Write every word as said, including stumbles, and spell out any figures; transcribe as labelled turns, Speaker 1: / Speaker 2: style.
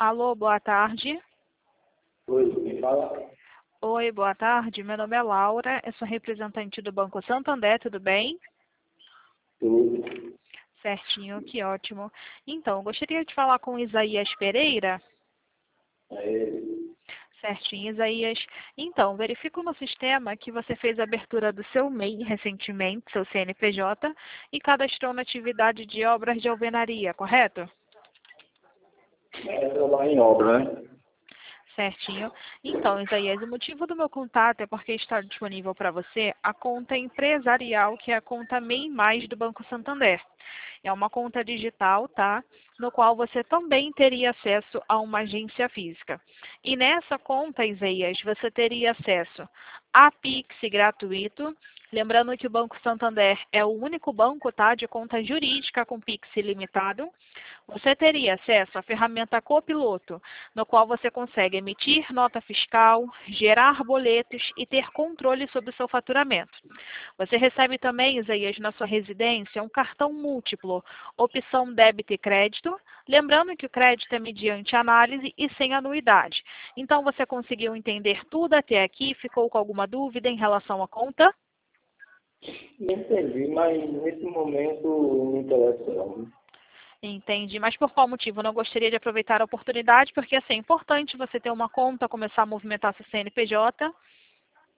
Speaker 1: Alô, boa tarde.
Speaker 2: Oi, quem fala?
Speaker 1: Oi, boa tarde. Meu nome é Laura, eu sou representante do Banco Santander, tudo bem?
Speaker 2: Tudo.
Speaker 1: Certinho, que ótimo. Então, gostaria de falar com Isaías Pereira.
Speaker 2: É ele.
Speaker 1: Certinho, Isaías. Então, verifico no sistema que você fez a abertura do seu M E I recentemente, seu C N P J, e cadastrou na atividade de obras de alvenaria, correto?
Speaker 2: É trabalhar em obra, né?
Speaker 1: Certinho. Então, Isaías, o motivo do meu contato é porque está disponível para você a conta empresarial, que é a conta M E I Mais do Banco Santander. É uma conta digital, tá? No qual você também teria acesso a uma agência física. E nessa conta, Isaías, você teria acesso a Pix gratuito. Lembrando que o Banco Santander é o único banco, tá, de conta jurídica com Pix ilimitado. Você teria acesso à ferramenta Copiloto, no qual você consegue emitir nota fiscal, gerar boletos e ter controle sobre o seu faturamento. Você recebe também, Isaías, na sua residência, um cartão múltiplo, opção débito e crédito, lembrando que o crédito é mediante análise e sem anuidade. Então, você conseguiu entender tudo até aqui? Ficou com alguma dúvida em relação à conta?
Speaker 2: Não entendi, mas nesse momento não me interessa não.
Speaker 1: Entendi, mas por qual motivo? Eu não gostaria de aproveitar a oportunidade, porque assim, é importante você ter uma conta, começar a movimentar seu C N P J.